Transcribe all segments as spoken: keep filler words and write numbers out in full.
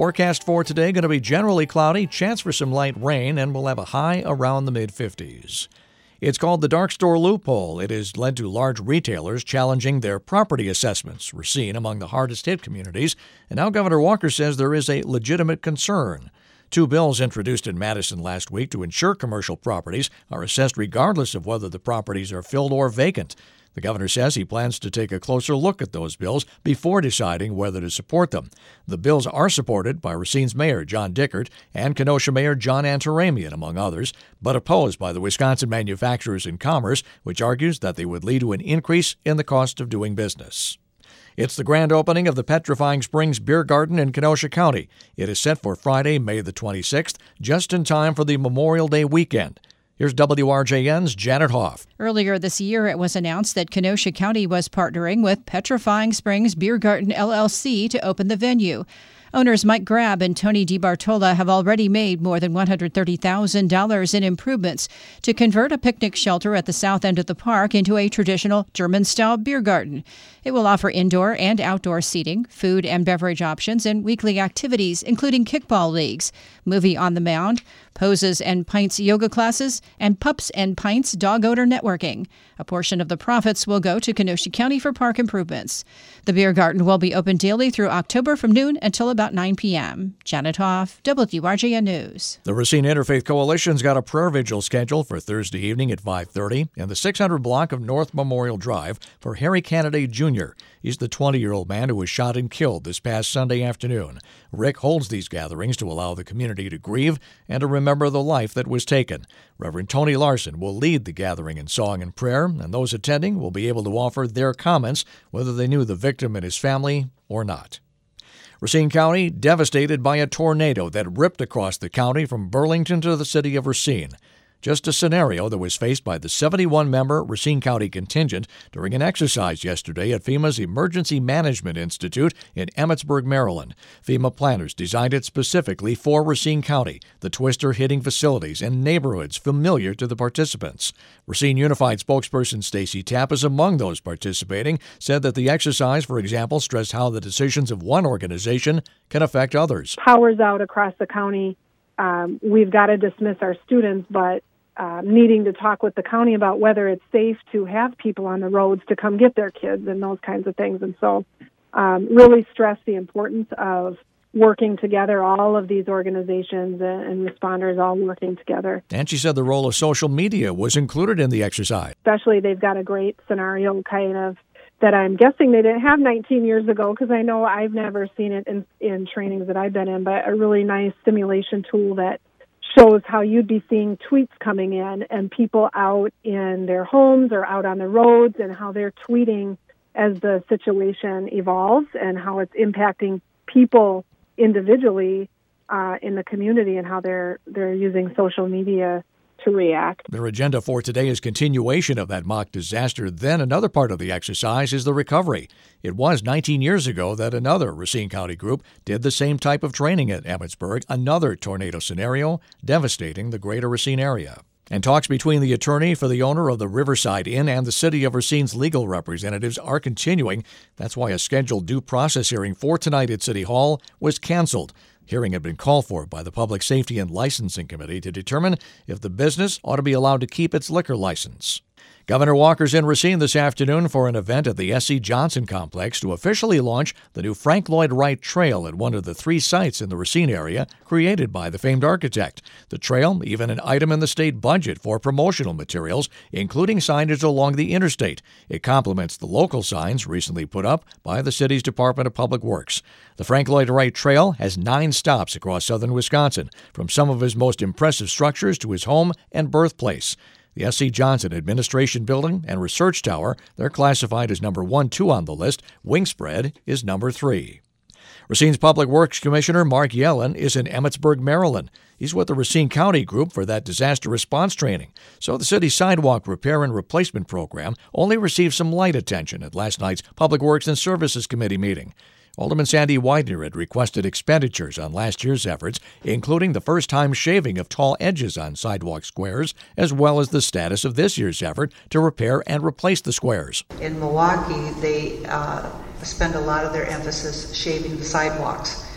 Forecast for today going to be generally cloudy, chance for some light rain, and we'll have a high around the mid-fifties. It's called the dark store loophole. It has led to large retailers challenging their property assessments. We're seen among the hardest hit communities, and now Governor Walker says there is a legitimate concern. Two bills introduced in Madison last week to ensure commercial properties are assessed regardless of whether the properties are filled or vacant. The governor says he plans to take a closer look at those bills before deciding whether to support them. The bills are supported by Racine's Mayor John Dickert and Kenosha Mayor John Antaramian, among others, but opposed by the Wisconsin Manufacturers and Commerce, which argues that they would lead to an increase in the cost of doing business. It's the grand opening of the Petrifying Springs Beer Garden in Kenosha County. It is set for Friday, May the twenty-sixth, just in time for the Memorial Day weekend. Here's W R J N's Janet Hoff. Earlier this year, it was announced that Kenosha County was partnering with Petrifying Springs Beer Garden, L L C to open the venue. Owners Mike Grab and Tony DiBartola have already made more than one hundred thirty thousand dollars in improvements to convert a picnic shelter at the south end of the park into a traditional German-style beer garden. It will offer indoor and outdoor seating, food and beverage options, and weekly activities, including kickball leagues, movie on the mound, Poses and Pints yoga classes, and Pups and Pints dog odor networking. A portion of the profits will go to Kenosha County for park improvements. The beer garden will be open daily through October from noon until about nine p.m. Janet Hoff, W R J N News. The Racine Interfaith Coalition's got a prayer vigil scheduled for Thursday evening at five thirty in the six hundred block of North Memorial Drive for Harry Canaday Junior He's the twenty-year-old man who was shot and killed this past Sunday afternoon. Rick holds these gatherings to allow the community to grieve and to remember the life that was taken. Reverend Tony Larson will lead the gathering in song and prayer, and those attending will be able to offer their comments, whether they knew the victim and his family or not. Racine County devastated by a tornado that ripped across the county from Burlington to the city of Racine. Just a scenario that was faced by the seventy-one member Racine County contingent during an exercise yesterday at FEMA's Emergency Management Institute in Emmitsburg, Maryland. FEMA planners designed it specifically for Racine County, the twister hitting facilities and neighborhoods familiar to the participants. Racine Unified spokesperson Stacy Tapp is among those participating, said that the exercise, for example, stressed how the decisions of one organization can affect others. Power's out across the county. Um, we've got to dismiss our students, but Uh, needing to talk with the county about whether it's safe to have people on the roads to come get their kids and those kinds of things. And so um, really stress the importance of working together, all of these organizations and, and responders all working together. And she said the role of social media was included in the exercise. Especially they've got a great scenario kind of that I'm guessing they didn't have nineteen years ago, because I know I've never seen it in, in trainings that I've been in, but a really nice simulation tool that shows how you'd be seeing tweets coming in and people out in their homes or out on the roads and how they're tweeting as the situation evolves and how it's impacting people individually uh, in the community and how they're they're using social media to react. Their agenda for today is continuation of that mock disaster. Then another part of the exercise is the recovery. It was nineteen years ago that another Racine County group did the same type of training at Emmitsburg, another tornado scenario devastating the greater Racine area. And talks between the attorney for the owner of the Riverside Inn and the city of Racine's legal representatives are continuing. That's why a scheduled due process hearing for tonight at City Hall was canceled. Hearing had been called for by the Public Safety and Licensing Committee to determine if the business ought to be allowed to keep its liquor license. Governor Walker's in Racine this afternoon for an event at the S C Johnson Complex to officially launch the new Frank Lloyd Wright Trail at one of the three sites in the Racine area created by the famed architect. The trail, even an item in the state budget for promotional materials, including signage along the interstate. It complements the local signs recently put up by the city's Department of Public Works. The Frank Lloyd Wright Trail has nine stops across southern Wisconsin, from some of his most impressive structures to his home and birthplace. The S C Johnson Administration Building and Research Tower, they're classified as number one, two on the list. Wingspread is number three. Racine's Public Works Commissioner Mark Yellen is in Emmitsburg, Maryland. He's with the Racine County Group for that disaster response training. So the city's sidewalk repair and replacement program only received some light attention at last night's Public Works and Services Committee meeting. Alderman Sandy Widener had requested expenditures on last year's efforts, including the first-time shaving of tall edges on sidewalk squares, as well as the status of this year's effort to repair and replace the squares. In Milwaukee, they uh, spend a lot of their emphasis shaving the sidewalks.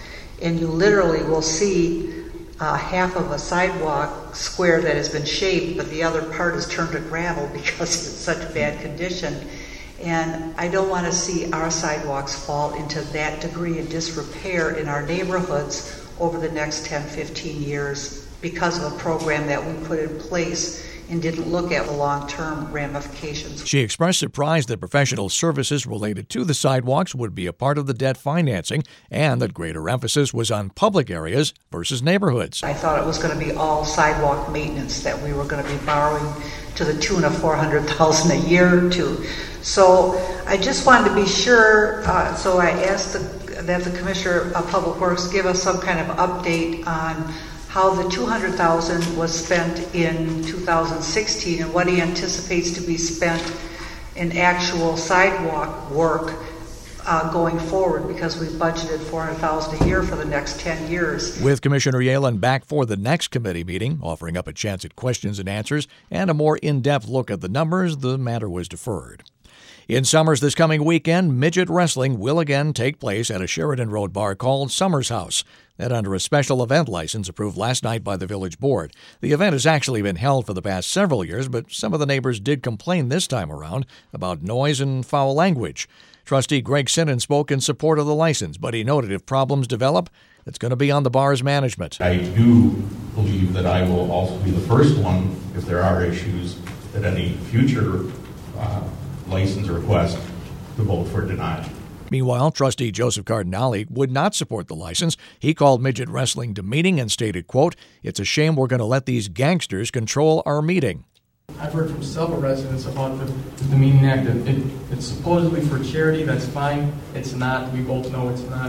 and you literally will see uh, half of a sidewalk square that has been shaped, but the other part is turned to gravel because it's such bad condition. And I don't want to see our sidewalks fall into that degree of disrepair in our neighborhoods over the next ten, fifteen years because of a program that we put in place and didn't look at the long-term ramifications. She expressed surprise that professional services related to the sidewalks would be a part of the debt financing and that greater emphasis was on public areas versus neighborhoods. I thought it was going to be all sidewalk maintenance that we were going to be borrowing to the tune of four hundred thousand dollars a year or two. So I just wanted to be sure, uh, so I asked the, that the Commissioner of Public Works give us some kind of update on how the two hundred thousand dollars was spent in two thousand sixteen and what he anticipates to be spent in actual sidewalk work uh, going forward, because we budgeted four hundred thousand dollars a year for the next ten years. With Commissioner Yalen back for the next committee meeting, offering up a chance at questions and answers and a more in-depth look at the numbers, the matter was deferred. In Summers this coming weekend, midget wrestling will again take place at a Sheridan Road bar called Summers House. That under a special event license approved last night by the village board. The event has actually been held for the past several years, but some of the neighbors did complain this time around about noise and foul language. Trustee Greg Sinnen spoke in support of the license, but he noted if problems develop, it's going to be on the bar's management. I do believe that I will also be the first one, if there are issues, that any future uh, license request to vote for denial. Meanwhile, Trustee Joseph Cardinale would not support the license. He called midget wrestling demeaning and stated, quote, "It's a shame we're going to let these gangsters control our meeting." I've heard from several residents about the, the demeaning act. It, it, it's supposedly for charity. That's fine. It's not. We both know it's not.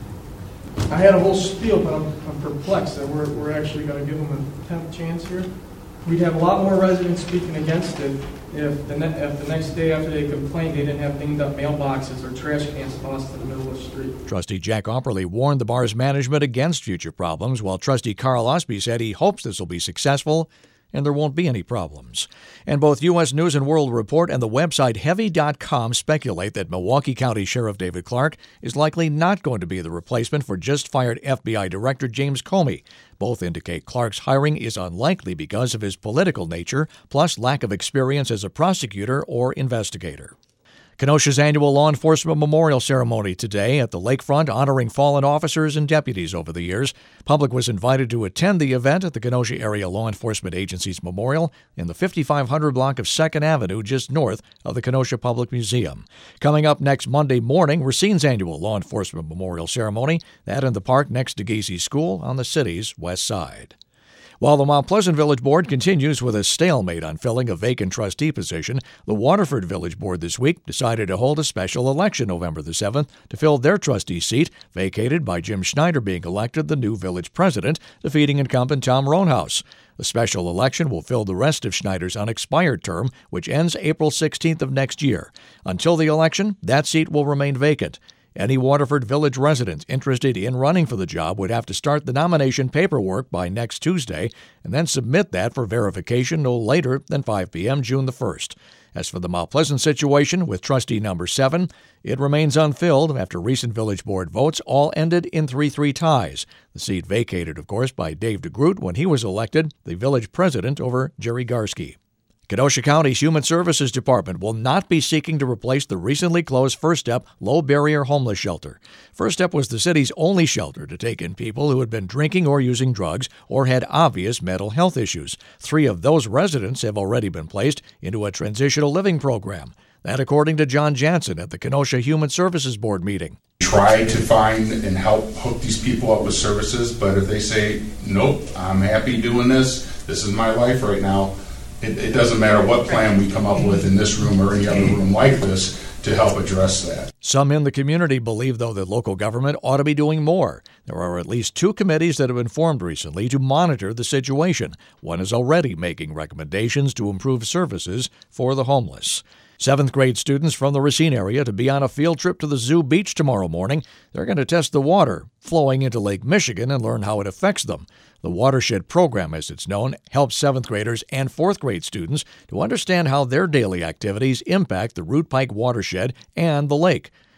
I had a whole spiel, but I'm, I'm perplexed that we're, we're actually going to give them a tenth chance here. We'd have a lot more residents speaking against it if the, ne- if the next day after they complained they didn't have dinged up mailboxes or trash cans tossed in the middle of the street. Trustee Jack Opperly warned the bar's management against future problems, while Trustee Carl Osby said he hopes this will be successful and there won't be any problems. And both U S News and World Report and the website Heavy dot com speculate that Milwaukee County Sheriff David Clarke is likely not going to be the replacement for just-fired F B I Director James Comey. Both indicate Clarke's hiring is unlikely because of his political nature, plus lack of experience as a prosecutor or investigator. Kenosha's annual law enforcement memorial ceremony today at the lakefront, honoring fallen officers and deputies over the years. Public was invited to attend the event at the Kenosha Area Law Enforcement Agency's memorial in the fifty-five hundred block of second Avenue, just north of the Kenosha Public Museum. Coming up next Monday morning, Racine's annual law enforcement memorial ceremony, that in the park next to Gacy School on the city's west side. While the Mount Pleasant Village Board continues with a stalemate on filling a vacant trustee position, the Waterford Village Board this week decided to hold a special election November the seventh to fill their trustee seat, vacated by Jim Schneider being elected the new village president, defeating incumbent Tom Roanhouse. The special election will fill the rest of Schneider's unexpired term, which ends April sixteenth of next year. Until the election, that seat will remain vacant. Any Waterford Village resident interested in running for the job would have to start the nomination paperwork by next Tuesday and then submit that for verification no later than five p.m. June the first. As for the Mount Pleasant situation with trustee number seven, it remains unfilled after recent village board votes all ended in three three ties. The seat vacated, of course, by Dave DeGroot when he was elected the village president over Jerry Garski. Kenosha County's Human Services Department will not be seeking to replace the recently closed First Step low-barrier homeless shelter. First Step was the city's only shelter to take in people who had been drinking or using drugs or had obvious mental health issues. Three of those residents have already been placed into a transitional living program. That according to John Jansen at the Kenosha Human Services Board meeting. Try to find and help hook these people up with services, but if they say, nope, I'm happy doing this, this is my life right now, It, it doesn't matter what plan we come up with in this room or any other room like this to help address that. Some in the community believe, though, that local government ought to be doing more. There are at least two committees that have been formed recently to monitor the situation. One is already making recommendations to improve services for the homeless. Seventh grade students from the Racine area to be on a field trip to the Zoo Beach tomorrow morning. They're going to test the water flowing into Lake Michigan and learn how it affects them. The Watershed Program, as it's known, helps seventh graders and fourth grade students to understand how their daily activities impact the Root Pike watershed and the lake.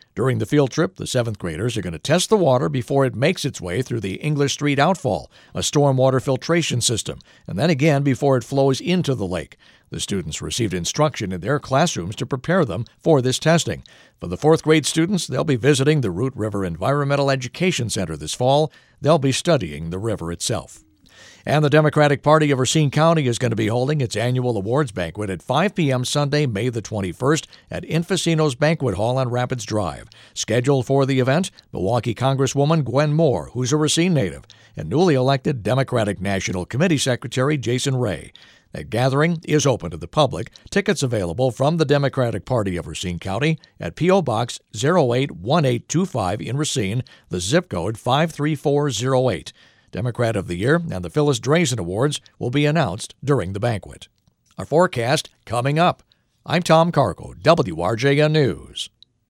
During the field trip, the seventh graders are going to test the water before it makes its way through the English Street Outfall, a stormwater filtration system, and then again before it flows into the lake. The students received instruction in their classrooms to prepare them for this testing. For the fourth grade students, they'll be visiting the Root River Environmental Education Center this fall. They'll be studying the river itself. And the Democratic Party of Racine County is going to be holding its annual awards banquet at five p.m. Sunday, May the twenty-first at Infocino's Banquet Hall on Rapids Drive. Scheduled for the event, Milwaukee Congresswoman Gwen Moore, who's a Racine native, and newly elected Democratic National Committee Secretary Jason Ray. That gathering is open to the public. Tickets available from the Democratic Party of Racine County at P O. Box zero eight one eight two five in Racine, the zip code five three four zero eight. Democrat of the Year and the Phyllis Drazen Awards will be announced during the banquet. Our forecast coming up. I'm Tom Carco, W R J N News.